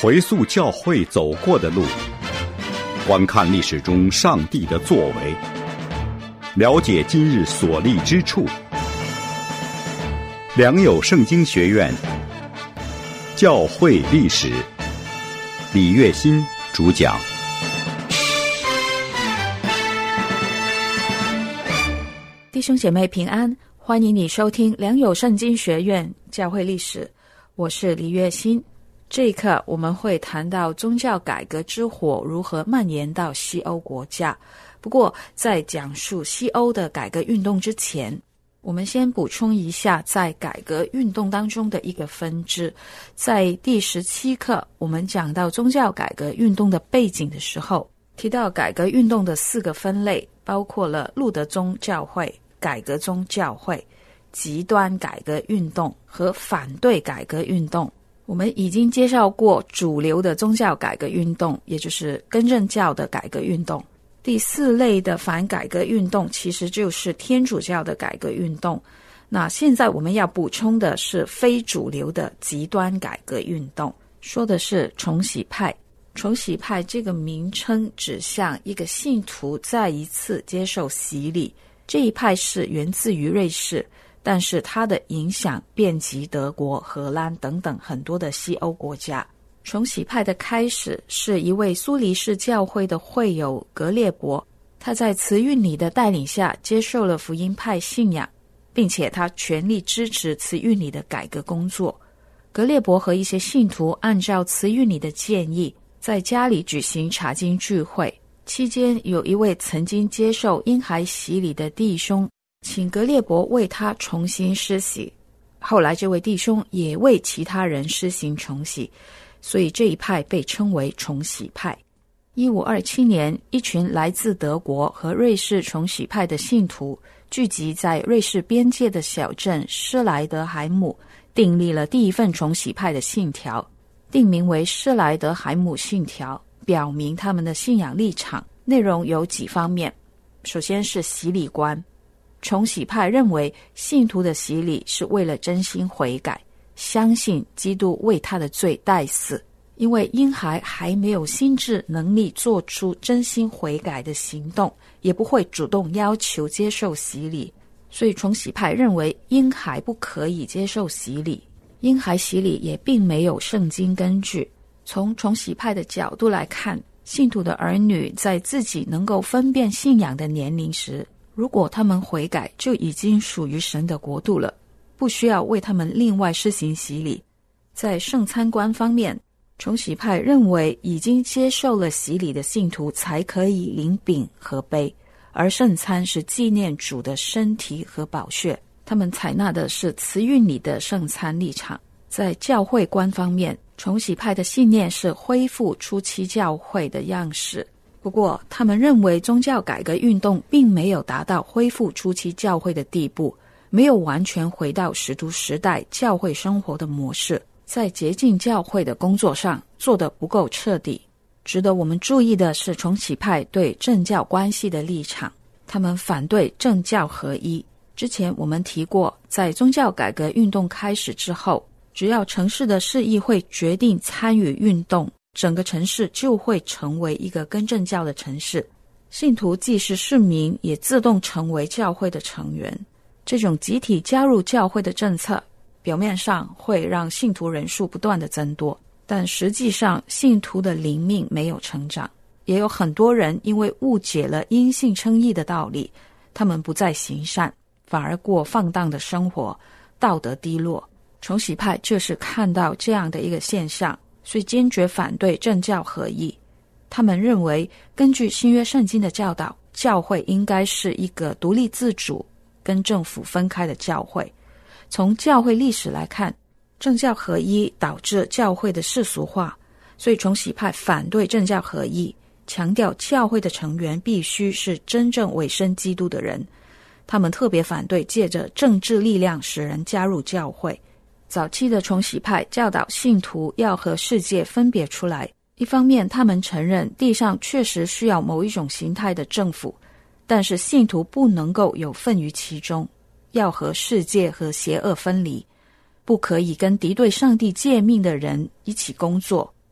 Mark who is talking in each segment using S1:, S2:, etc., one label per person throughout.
S1: 回溯教会走过的路，观看历史中上帝的作为，了解今日所立之处。良友圣经学院教会历史，李月新主讲。
S2: 弟兄姐妹平安，欢迎你收听良友圣经学院教会历史，我是李月新。这一课我们会谈到宗教改革之火如何蔓延到西欧国家。不过在讲述西欧的改革运动之前，我们先补充一下在改革运动当中的一个分支。在第17课我们讲到宗教改革运动的背景的时候，提到改革运动的4个分类，包括了路德宗教会、改革宗教会、极端改革运动和反对改革运动。我们已经介绍过主流的宗教改革运动，也就是更正教的改革运动。第4类的反改革运动其实就是天主教的改革运动。那现在我们要补充的是非主流的极端改革运动，说的是重洗派。重洗派这个名称指向一个信徒再一次接受洗礼，这一派是源自于瑞士，但是它的影响遍及德国、荷兰等等很多的西欧国家。重洗派的开始是一位苏黎世教会的会友格列伯，他在慈运理的带领下接受了福音派信仰，并且他全力支持慈运理的改革工作。格列伯和一些信徒按照慈运理的建议，在家里举行查经聚会，期间有一位曾经接受婴孩洗礼的弟兄请格列伯为他重新施洗，后来这位弟兄也为其他人施行重洗，所以这一派被称为重洗派。1527年，一群来自德国和瑞士重洗派的信徒聚集在瑞士边界的小镇施莱德海姆，订立了第一份重洗派的信条，定名为施莱德海姆信条，表明他们的信仰立场。内容有几方面，首先是洗礼观。重洗派认为信徒的洗礼是为了真心悔改，相信基督为他的罪代死，因为婴孩还没有心智能力做出真心悔改的行动，也不会主动要求接受洗礼，所以重洗派认为婴孩不可以接受洗礼，婴孩洗礼也并没有圣经根据。从重洗派的角度来看，信徒的儿女在自己能够分辨信仰的年龄时，如果他们悔改，就已经属于神的国度了，不需要为他们另外施行洗礼。在圣餐观方面，重洗派认为已经接受了洗礼的信徒才可以领饼和杯，而圣餐是纪念主的身体和宝血，他们采纳的是慈运理的圣餐立场。在教会观方面，重洗派的信念是恢复初期教会的样式，不过他们认为宗教改革运动并没有达到恢复初期教会的地步，没有完全回到使徒时代教会生活的模式，在洁净教会的工作上做得不够彻底。值得我们注意的是重洗派对政教关系的立场，他们反对政教合一。之前我们提过，在宗教改革运动开始之后，只要城市的市议会决定参与运动，整个城市就会成为一个更正教的城市，信徒既是市民，也自动成为教会的成员。这种集体加入教会的政策，表面上会让信徒人数不断的增多，但实际上信徒的灵命没有成长。也有很多人因为误解了因信称义的道理，他们不再行善，反而过放荡的生活，道德低落。重洗派就是看到这样的一个现象，所以坚决反对政教合一。他们认为，根据新约圣经的教导，教会应该是一个独立自主、跟政府分开的教会。从教会历史来看，政教合一导致教会的世俗化，所以重洗派反对政教合一，强调教会的成员必须是真正委身基督的人。他们特别反对借着政治力量使人加入教会。早期的重洗派教导信徒要和世界分别出来，一方面他们承认地上确实需要某一种形态的政府，但是信徒不能够有份于其中，要和世界和邪恶分离，不可以跟敌对上帝诫命的人一起工作，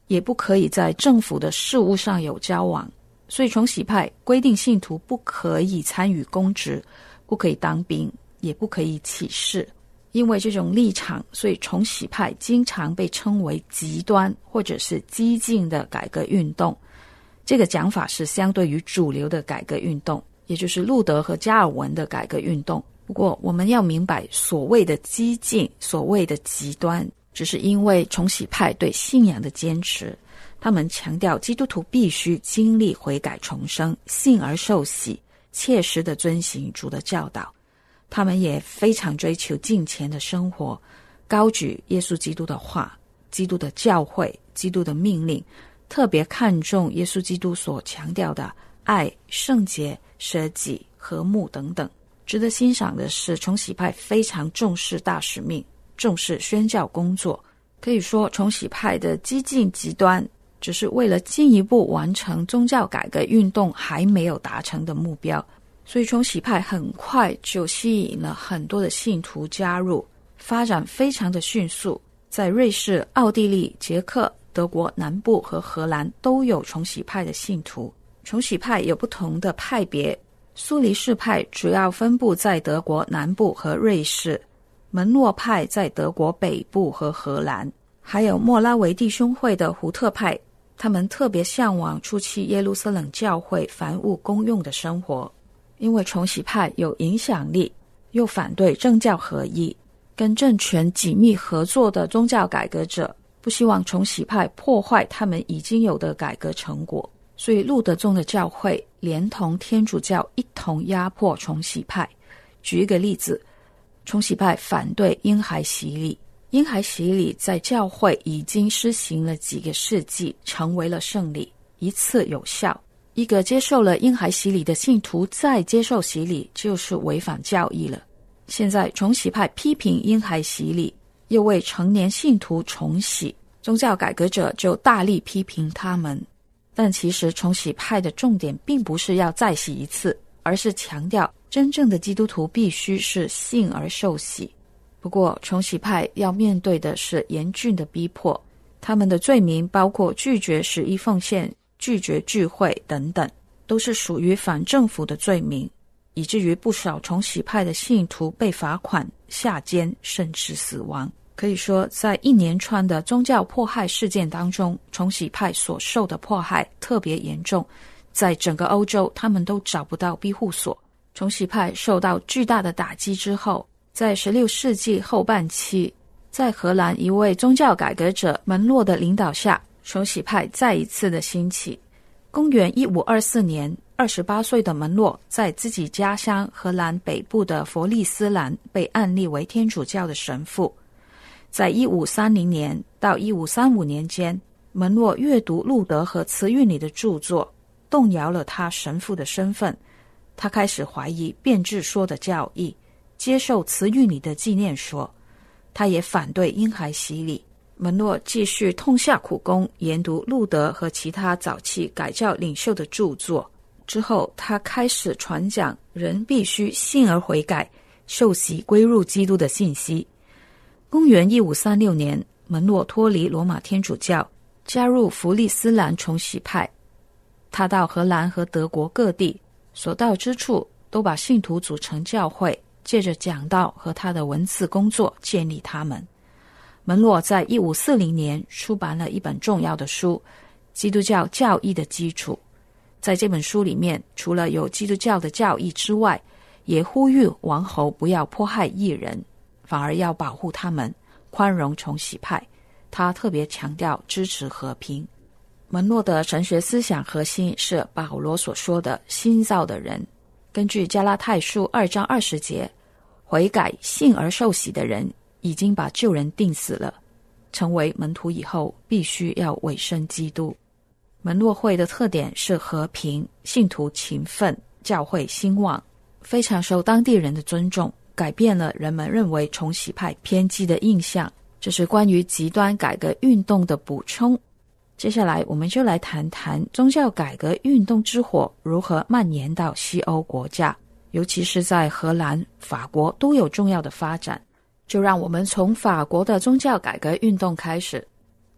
S2: 也不可以在政府的事务上有交往。所以重洗派规定信徒不可以参与公职，不可以当兵，也不可以起事。因为这种立场，所以重洗派经常被称为极端或者是激进的改革运动。这个讲法是相对于主流的改革运动，也就是路德和加尔文的改革运动。不过我们要明白，所谓的激进，所谓的极端，只是因为重洗派对信仰的坚持。他们强调基督徒必须经历悔改重生，信而受洗，切实地遵行主的教导。他们也非常追求敬虔的生活，高举耶稣基督的话、基督的教诲、基督的命令，特别看重耶稣基督所强调的爱、圣洁、舍己、和睦等等。值得欣赏的是，重洗派非常重视大使命，重视宣教工作。可以说，重洗派的激进极端只是为了进一步完成宗教改革运动还没有达成的目标。所以重洗派很快就吸引了很多的信徒加入，发展非常的迅速。在瑞士、奥地利、捷克、德国南部和荷兰都有重洗派的信徒。重洗派有不同的派别，苏黎世派主要分布在德国南部和瑞士，门诺派在德国北部和荷兰，还有莫拉维弟兄会的胡特派，他们特别向往初期耶路撒冷教会凡物公用的生活。因为重洗派有影响力，又反对政教合一，跟政权紧密合作的宗教改革者不希望重洗派破坏他们已经有的改革成果，所以路德宗的教会连同天主教一同压迫重洗派。举一个例子，重洗派反对婴孩洗礼。婴孩洗礼在教会已经施行了几个世纪，成为了圣礼，一次有效。一个接受了婴孩洗礼的信徒再接受洗礼，就是违反教义了。现在重洗派批评婴孩洗礼，又为成年信徒重洗，宗教改革者就大力批评他们。但其实重洗派的重点并不是要再洗一次，而是强调真正的基督徒必须是信而受洗。不过重洗派要面对的是严峻的逼迫，他们的罪名包括拒绝十一奉献、拒绝聚会等等，都是属于反政府的罪名，以至于不少重洗派的信徒被罚款、下监，甚至死亡。可以说，在一连串的宗教迫害事件当中，重洗派所受的迫害特别严重，在整个欧洲他们都找不到庇护所。重洗派受到巨大的打击之后，在16世纪后半期，在荷兰一位宗教改革者门诺的领导下，重洗派再一次的兴起。公元1524年，28岁的门诺在自己家乡荷兰北部的佛利斯兰被按立为天主教的神父。在1530年到1535年间，门诺阅读路德和慈运里的著作，动摇了他神父的身份。他开始怀疑变质说的教义，接受慈运里的纪念说。他也反对婴孩洗礼。门诺继续痛下苦功，研读路德和其他早期改教领袖的著作。之后他开始传讲人必须信而悔改、受洗归入基督的信息。公元1536年，门诺脱离罗马天主教，加入弗利斯兰重洗派。他到荷兰和德国各地，所到之处都把信徒组成教会，借着讲道和他的文字工作建立他们。门诺在1540年出版了一本重要的书《基督教教义的基础》。在这本书里面，除了有基督教的教义之外，也呼吁王侯不要迫害异人，反而要保护他们，宽容重洗派。他特别强调支持和平。门诺的神学思想核心是保罗所说的新造的人。根据加拉太书2章20节，悔改信而受洗的人已经把旧人钉死了，成为门徒以后必须要委身基督。门诺会的特点是和平，信徒勤奋，教会兴旺，非常受当地人的尊重，改变了人们认为重洗派偏激的印象。这是关于极端改革运动的补充。接下来我们就来谈谈宗教改革运动之火如何蔓延到西欧国家，尤其是在荷兰、法国都有重要的发展。就让我们从法国的宗教改革运动开始。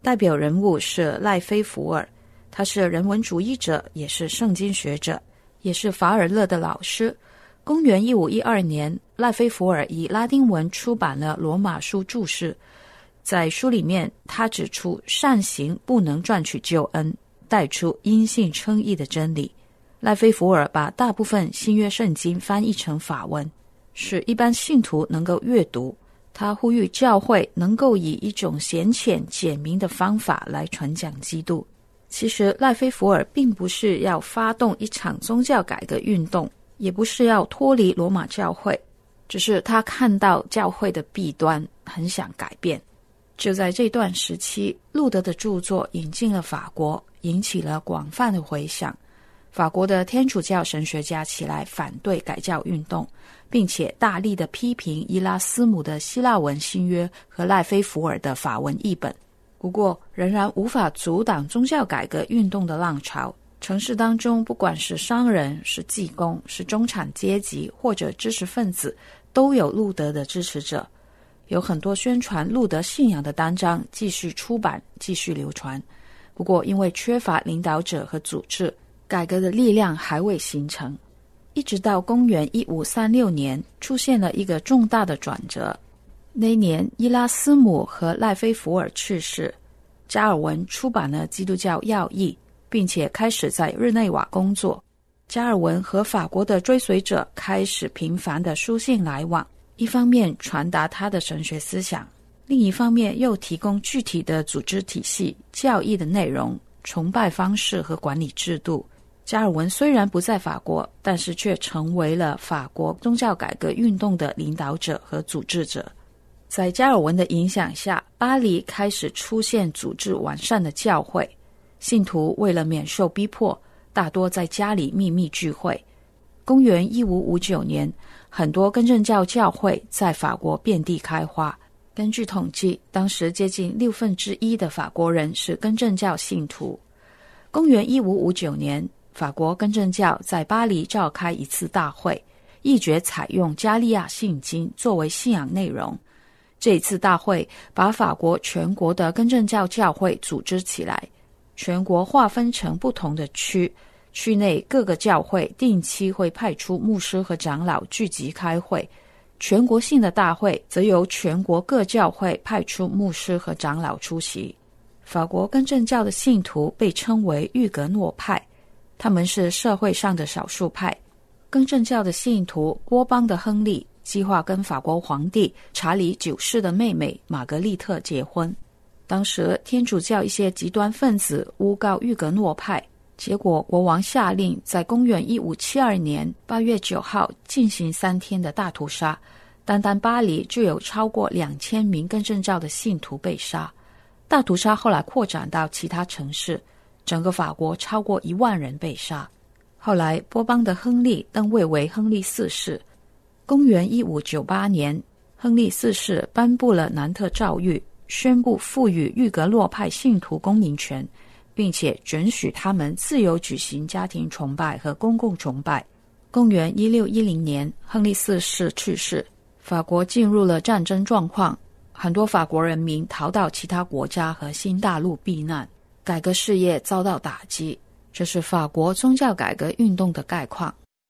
S2: 代表人物是赖菲福尔，他是人文主义者，也是圣经学者，也是法尔勒的老师。公元1512年，赖菲福尔以拉丁文出版了罗马书注释，在书里面他指出善行不能赚取救恩，带出因信称义的真理。赖菲福尔把大部分新约圣经翻译成法文，使一般信徒能够阅读。他呼吁教会能够以一种显浅简明的方法来传讲基督。其实赖菲福尔并不是要发动一场宗教改革运动，也不是要脱离罗马教会，只是他看到教会的弊端，很想改变。就在这段时期，路德的著作引进了法国，引起了广泛的回响。法国的天主教神学家起来反对改教运动，并且大力的批评伊拉斯姆的希腊文新约和赖菲福尔的法文译本。不过仍然无法阻挡宗教改革运动的浪潮。城市当中，不管是商人、是技工、是中产阶级或者知识分子，都有路德的支持者。有很多宣传路德信仰的单张继续出版，继续流传。不过因为缺乏领导者和组织，改革的力量还未形成。一直到公元1536年，出现了一个重大的转折。那一年，伊拉斯姆和赖菲福尔去世，加尔文出版了基督教要义，并且开始在日内瓦工作。加尔文和法国的追随者开始频繁的书信来往，一方面传达他的神学思想，另一方面又提供具体的组织体系、教义的内容、崇拜方式和管理制度。加尔文虽然不在法国，但是却成为了法国宗教改革运动的领导者和组织者。在加尔文的影响下，巴黎开始出现组织完善的教会，信徒为了免受逼迫，大多在家里秘密聚会。公元1559年，很多更正教教会在法国遍地开花。根据统计，当时接近1/6的法国人是更正教信徒。公元1559年，法国更正教在巴黎召开一次大会，议决采用加利亚信经作为信仰内容。这一次大会把法国全国的更正教教会组织起来，全国划分成不同的区，区内各个教会定期会派出牧师和长老聚集开会，全国性的大会则由全国各教会派出牧师和长老出席。法国更正教的信徒被称为御格诺派，他们是社会上的少数派。更正教的信徒波邦的亨利计划跟法国皇帝查理9世的妹妹玛格丽特结婚。当时天主教一些极端分子诬告御格诺派，结果国王下令在公元1572年8月9号进行3天的大屠杀，单单巴黎就有超过2000名更正教的信徒被杀。大屠杀后来扩展到其他城市，整个法国超过1万人被杀。后来波邦的亨利登位为亨利4世。公元1598年，亨利4世颁布了南特诏谕，宣布赋予御格诺派信徒公民权，并且准许他们自由举行家庭崇拜和公共崇拜。公元1610年，亨利4世去世，法国进入了战争状况，很多法国人民逃到其他国家和新大陆避难，改革事业遭到打击。这是法国宗教改革运动的概况。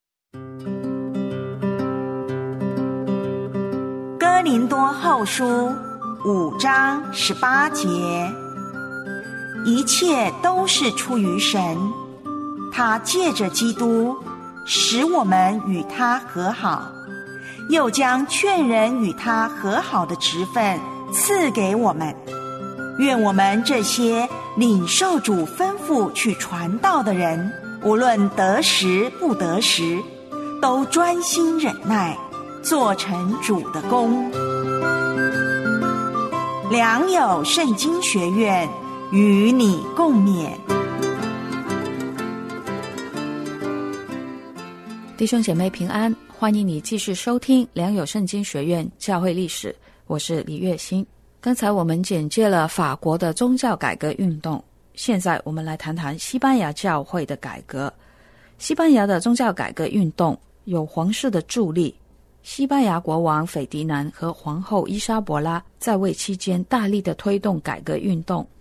S3: 哥林多后书5章18节，一切都是出于神，他借着基督使我们与他和好，又将劝人与他和好的职分赐给我们。愿我们这些领受主吩咐去传道的人，无论得时不得时，都专心忍耐，做成主的工。良友圣经学院与你共勉。
S2: 弟兄姐妹平安，欢迎你继续收听良友圣经学院教会历史，我是李月欣。刚才我们简介了法国的宗教改革运动，现在我们来谈谈西班牙教会的改革。西班牙的宗教改革运动有皇室的助力，西班牙国王斐迪南和皇后伊莎伯拉在位期间大力的推动改革运动。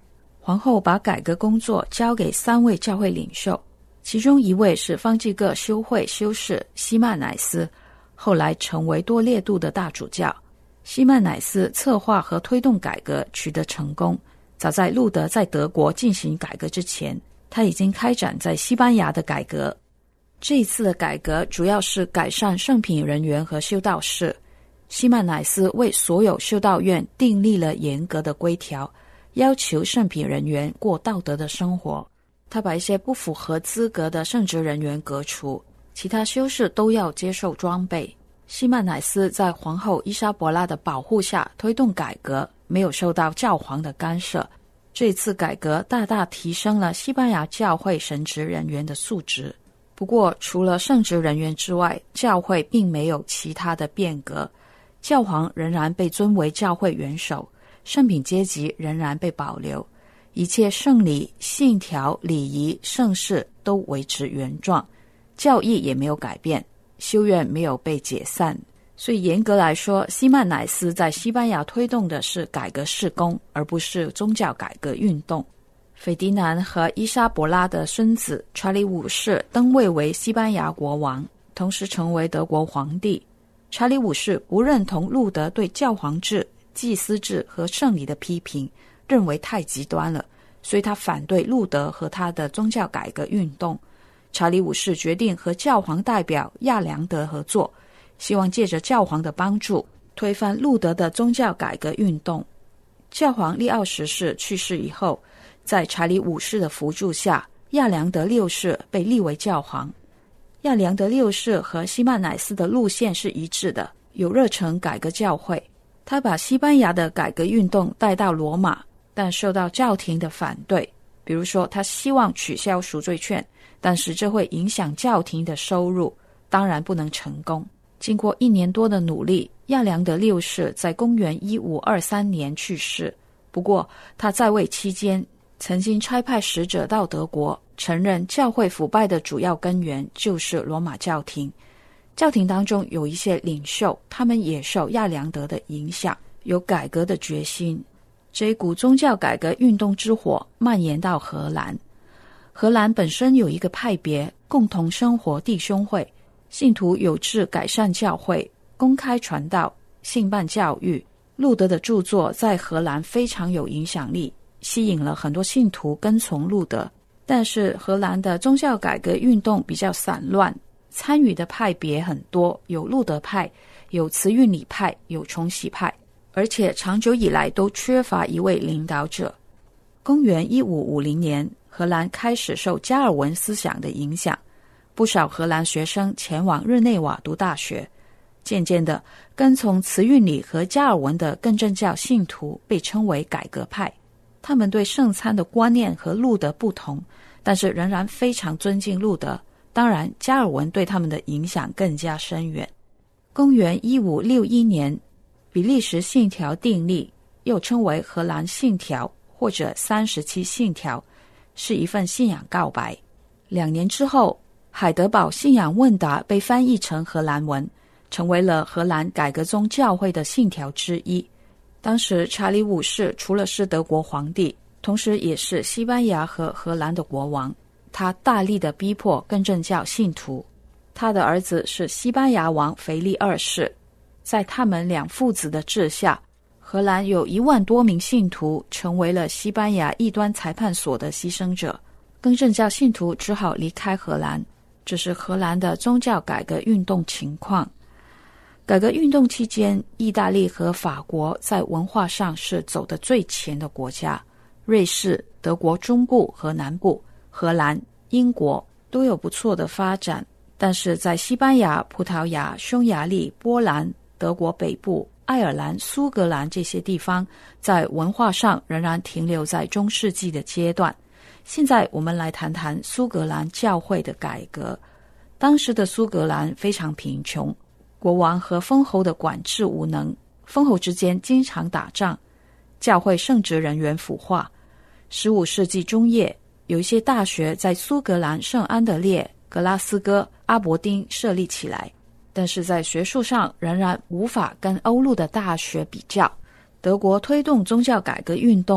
S2: 皇后把改革工作交给3位教会领袖，其中一位是方济各修会修士西曼乃斯，后来成为多列度的大主教。西曼乃斯策划和推动改革取得成功，早在路德在德国进行改革之前，他已经开展在西班牙的改革。这一次的改革主要是改善圣品人员和修道士。西曼乃斯为所有修道院订立了严格的规条，要求圣品人员过道德的生活。他把一些不符合资格的圣职人员革除，其他修士都要接受装备。西曼乃斯在皇后伊莎伯拉的保护下推动改革，没有受到教皇的干涉。这次改革大大提升了西班牙教会神职人员的素质。不过，除了圣职人员之外，教会并没有其他的变革。教皇仍然被尊为教会元首，圣品阶级仍然被保留，一切圣礼、信条、礼仪、圣事都维持原状，教义也没有改变，修院没有被解散。所以严格来说，西曼乃斯在西班牙推动的是改革事工，而不是宗教改革运动。斐迪南和伊莎伯拉的孙子查理五世登位为西班牙国王，同时成为德国皇帝。查理五世不认同路德对教皇制、祭司制和圣礼的批评，认为太极端了，所以他反对路德和他的宗教改革运动。查理五世决定和教皇代表亚良德合作，希望借着教皇的帮助推翻路德的宗教改革运动。教皇利奥十世去世以后，在查理五世的辅助下，亚良德六世被立为教皇。亚良德六世和西曼乃斯的路线是一致的，有热忱改革教会。他把西班牙的改革运动带到罗马，但受到教廷的反对。比如说，他希望取消赎罪券，但是这会影响教廷的收入，当然不能成功。经过1年多的努力，亚良德六世在公元1523年去世。不过他在位期间曾经差派使者到德国，承认教会腐败的主要根源就是罗马教廷。教廷当中有一些领袖，他们也受亚良德的影响，有改革的决心。这一股宗教改革运动之火蔓延到荷兰。荷兰本身有一个派别，共同生活弟兄会，信徒有志改善教会，公开传道，信办教育。路德的著作在荷兰非常有影响力，吸引了很多信徒跟从路德。但是荷兰的宗教改革运动比较散乱，参与的派别很多，有路德派，有慈运理派，有重洗派，而且长久以来都缺乏一位领导者。公元1550年，荷兰开始受加尔文思想的影响，不少荷兰学生前往日内瓦读大学。渐渐的，跟从慈运理和加尔文的更正教信徒被称为改革派。他们对圣餐的观念和路德不同，但是仍然非常尊敬路德。当然，加尔文对他们的影响更加深远。公元1561年，比利时信条订立，又称为荷兰信条或者37信条，是一份信仰告白。2年之后，海德堡信仰问答被翻译成荷兰文，成为了荷兰改革宗教会的信条之一。当时查理五世除了是德国皇帝，同时也是西班牙和荷兰的国王，他大力地逼迫更正教信徒。他的儿子是西班牙王腓力二世，在他们2父子的治下，荷兰有1万多名信徒成为了西班牙异端裁判所的牺牲者，更正教信徒只好离开荷兰。这是荷兰的宗教改革运动情况。改革运动期间，意大利和法国在文化上是走得最前的国家，瑞士、德国中部和南部、荷兰、英国都有不错的发展。但是在西班牙、葡萄牙、匈牙利、波兰、德国北部、爱尔兰、苏格兰这些地方，在文化上仍然停留在中世纪的阶段。现在我们来谈谈苏格兰教会的改革。当时的苏格兰非常贫穷，国王和封侯的管制无能，封侯之间经常打仗，教会圣职人员腐化。15世纪中叶，有一些大学在苏格兰圣安德烈、格拉斯哥、阿伯丁设立起来，但是在学术上仍然无法跟欧陆的大学比较。德国推动宗教改革运动，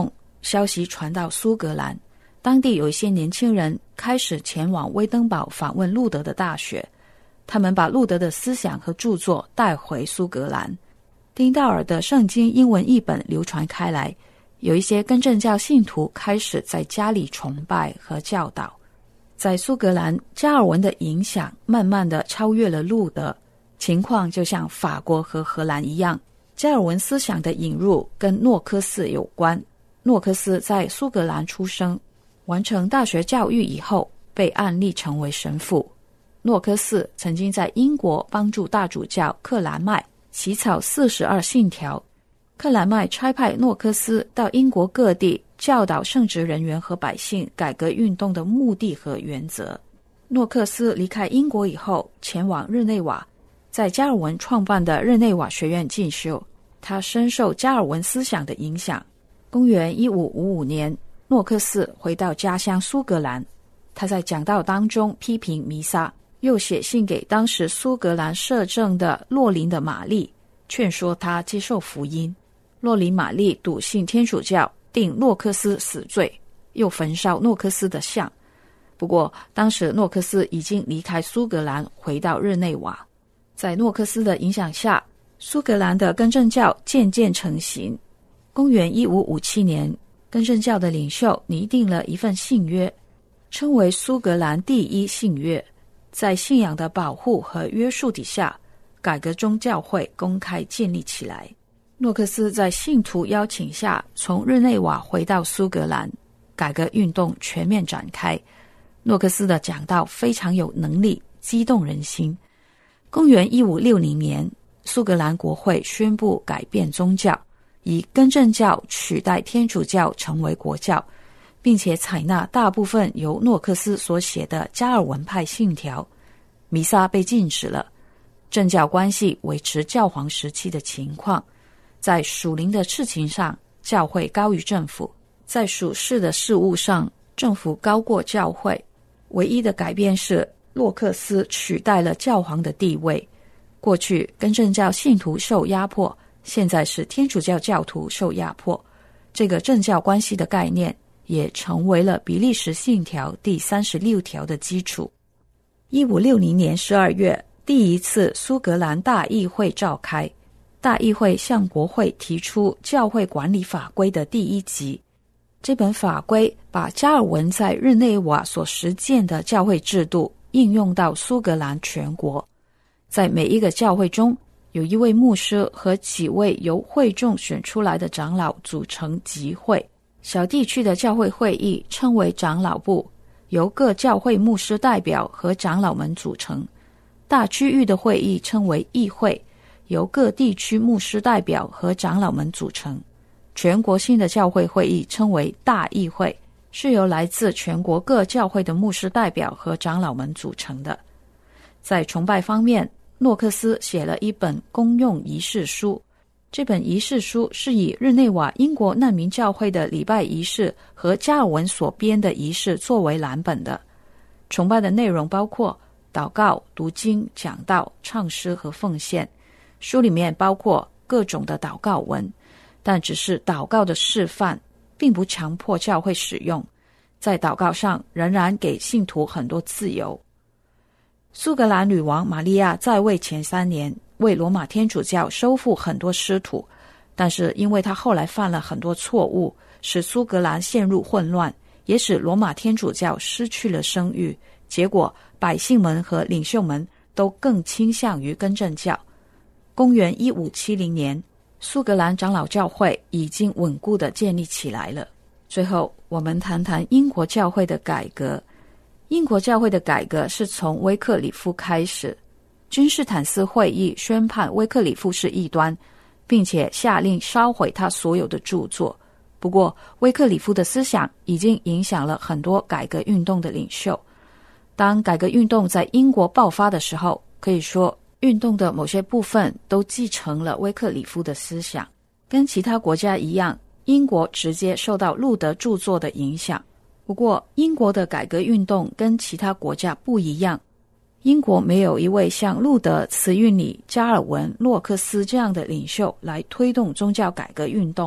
S2: 消息传到苏格兰，当地有一些年轻人开始前往威登堡访问路德的大学，他们把路德的思想和著作带回苏格兰。丁道尔的圣经英文译本流传开来，有一些更正教信徒开始在家里崇拜和教导。在苏格兰，加尔文的影响慢慢地超越了路德，情况就像法国和荷兰一样。加尔文思想的引入跟诺克斯有关。诺克斯在苏格兰出生，完成大学教育以后被按立成为神父。诺克斯曾经在英国帮助大主教克兰麦起草42信条。克兰麦差派诺克斯到英国各地教导圣职人员和百姓改革运动的目的和原则。诺克斯离开英国以后前往日内瓦，在加尔文创办的日内瓦学院进修，他深受加尔文思想的影响。公元1555年，诺克斯回到家乡苏格兰，他在讲道当中批评弥撒，又写信给当时苏格兰摄政的洛林的玛丽，劝说他接受福音。洛林玛丽笃信天主教，定诺克斯死罪，又焚烧诺克斯的像。不过当时诺克斯已经离开苏格兰，回到日内瓦。在诺克斯的影响下，苏格兰的更正教渐渐成型。公元1557年，更正教的领袖拟定了一份信约，称为苏格兰第一信约。在信仰的保护和约束底下，改革宗教会公开建立起来。诺克斯在信徒邀请下从日内瓦回到苏格兰，改革运动全面展开。诺克斯的讲道非常有能力，激动人心。公元1560年，苏格兰国会宣布改变宗教，以更正教取代天主教成为国教，并且采纳大部分由诺克斯所写的加尔文派信条。弥撒被禁止了，政教关系维持教皇时期的情况。在属灵的事情上，教会高于政府；在属世的事务上，政府高过教会。唯一的改变是诺克斯取代了教皇的地位。过去更正教信徒受压迫，现在是天主教教徒受压迫。这个政教关系的概念也成为了比利时信条第36条的基础。1560年12月，第一次苏格兰大议会召开。大议会向国会提出教会管理法规的第一集。这本法规把加尔文在日内瓦所实践的教会制度应用到苏格兰全国。在每一个教会中，有一位牧师和几位由会众选出来的长老组成集会。小地区的教会会议称为长老部，由各教会牧师代表和长老们组成。大区域的会议称为议会，由各地区牧师代表和长老们组成。全国性的教会会议称为大议会，是由来自全国各教会的牧师代表和长老们组成的。在崇拜方面，诺克斯写了一本公用仪式书。这本仪式书是以日内瓦英国难民教会的礼拜仪式和加尔文所编的仪式作为蓝本的。崇拜的内容包括祷告、读经、讲道、唱诗和奉献。书里面包括各种的祷告文，但只是祷告的示范，并不强迫教会使用。在祷告上仍然给信徒很多自由。苏格兰女王玛利亚在位前3年，为罗马天主教收复很多失土，但是因为她后来犯了很多错误，使苏格兰陷入混乱，也使罗马天主教失去了声誉。结果百姓们和领袖们都更倾向于更正教。公元1570年，苏格兰长老教会已经稳固地建立起来了。最后，我们谈谈英国教会的改革。英国教会的改革是从威克里夫开始。君士坦斯会议宣判威克里夫是异端，并且下令烧毁他所有的著作。不过，威克里夫的思想已经影响了很多改革运动的领袖。当改革运动在英国爆发的时候，可以说运动的某些部分都继承了威克里夫的思想。跟其他国家一样，英国直接受到路德著作的影响。不过，英国的改革运动跟其他国家不一样。英国没有一位像路德、慈运理、加尔文、洛克斯这样的领袖来推动宗教改革运动。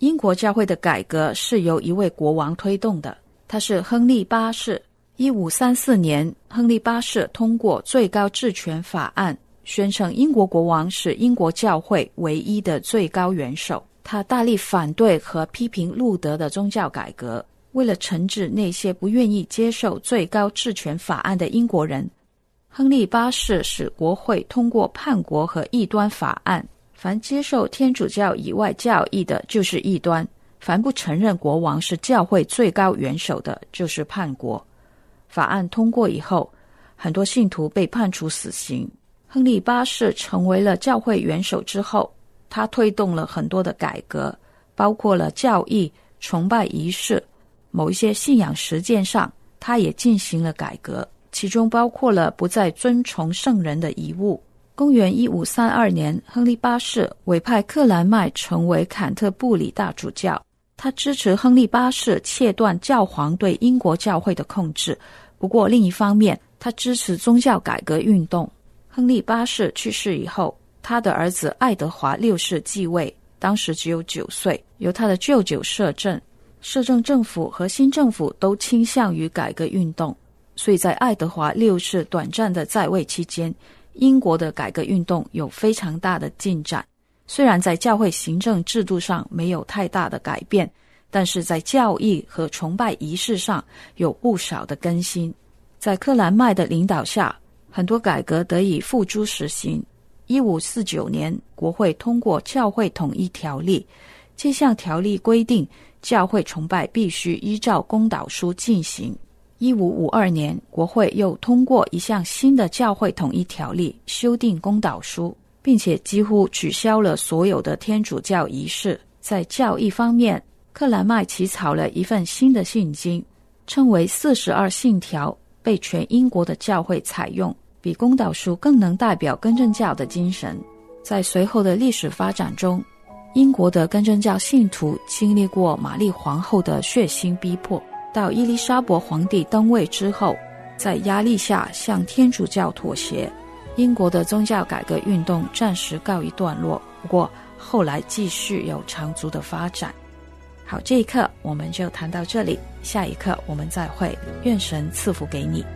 S2: 英国教会的改革是由一位国王推动的，他是亨利八世。1534年，亨利八世通过最高治权法案，宣称英国国王是英国教会唯一的最高元首。他大力反对和批评路德的宗教改革，为了惩治那些不愿意接受最高治权法案的英国人，亨利八世使国会通过叛国和异端法案，凡接受天主教以外教义的就是异端，凡不承认国王是教会最高元首的就是叛国。法案通过以后，很多信徒被判处死刑。亨利八世成为了教会元首之后，他推动了很多的改革，包括了教义、崇拜仪式，某一些信仰实践上他也进行了改革，其中包括了不再遵从圣人的遗物。公元1532年，亨利八世委派克兰麦成为坎特布里大主教，他支持亨利八世切断教皇对英国教会的控制，不过另一方面他支持宗教改革运动。亨利八世去世以后，他的儿子爱德华六世继位，当时只有9岁，由他的舅舅摄政。摄政政府和新政府都倾向于改革运动，所以在爱德华六世短暂的在位期间，英国的改革运动有非常大的进展。虽然在教会行政制度上没有太大的改变，但是在教义和崇拜仪式上有不少的更新。在克兰麦的领导下，很多改革得以付诸实行。1549年，国会通过教会统一条例，这项条例规定教会崇拜必须依照公祷书进行。1552年，国会又通过一项新的教会统一条例，修订公祷书，并且几乎取消了所有的天主教仪式。在教义方面，克兰麦起草了一份新的信经，称为42信条，被全英国的教会采用，比公祷书更能代表更正教的精神。在随后的历史发展中，英国的更正教信徒经历过玛丽皇后的血腥逼迫，到伊丽莎白皇帝登位之后，在压力下向天主教妥协，英国的宗教改革运动暂时告一段落，不过后来继续有长足的发展。好，这一课我们就谈到这里，下一课我们再会，愿神赐福给你。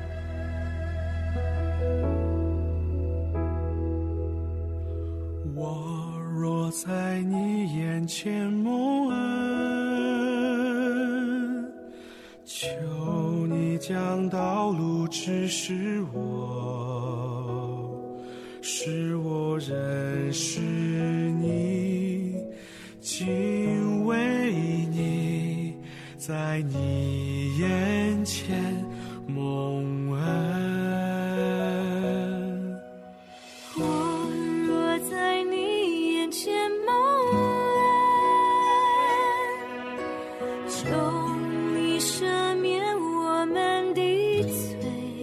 S4: 我若在你眼前蒙恩，求你将道路指示我，使我认识你，敬畏你，在你眼前蒙恩。
S5: 我若在你眼前蒙恩，求你赦免我们的罪，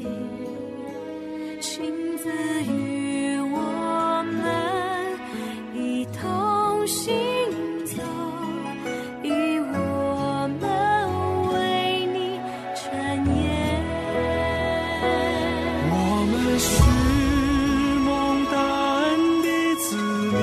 S5: 亲自与我们一同行走，以我们为你传言。
S4: 我们是蒙大恩的子民，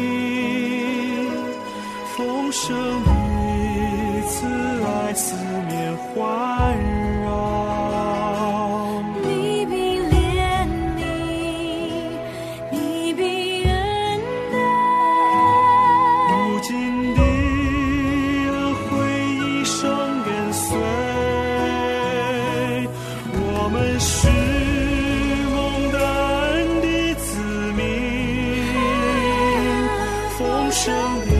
S4: 丰盛的慈爱四面环绕。
S5: 你必怜悯，你必恩待，
S4: 如今的恩惠一生跟随，我们是蒙大恩的子民，丰盛的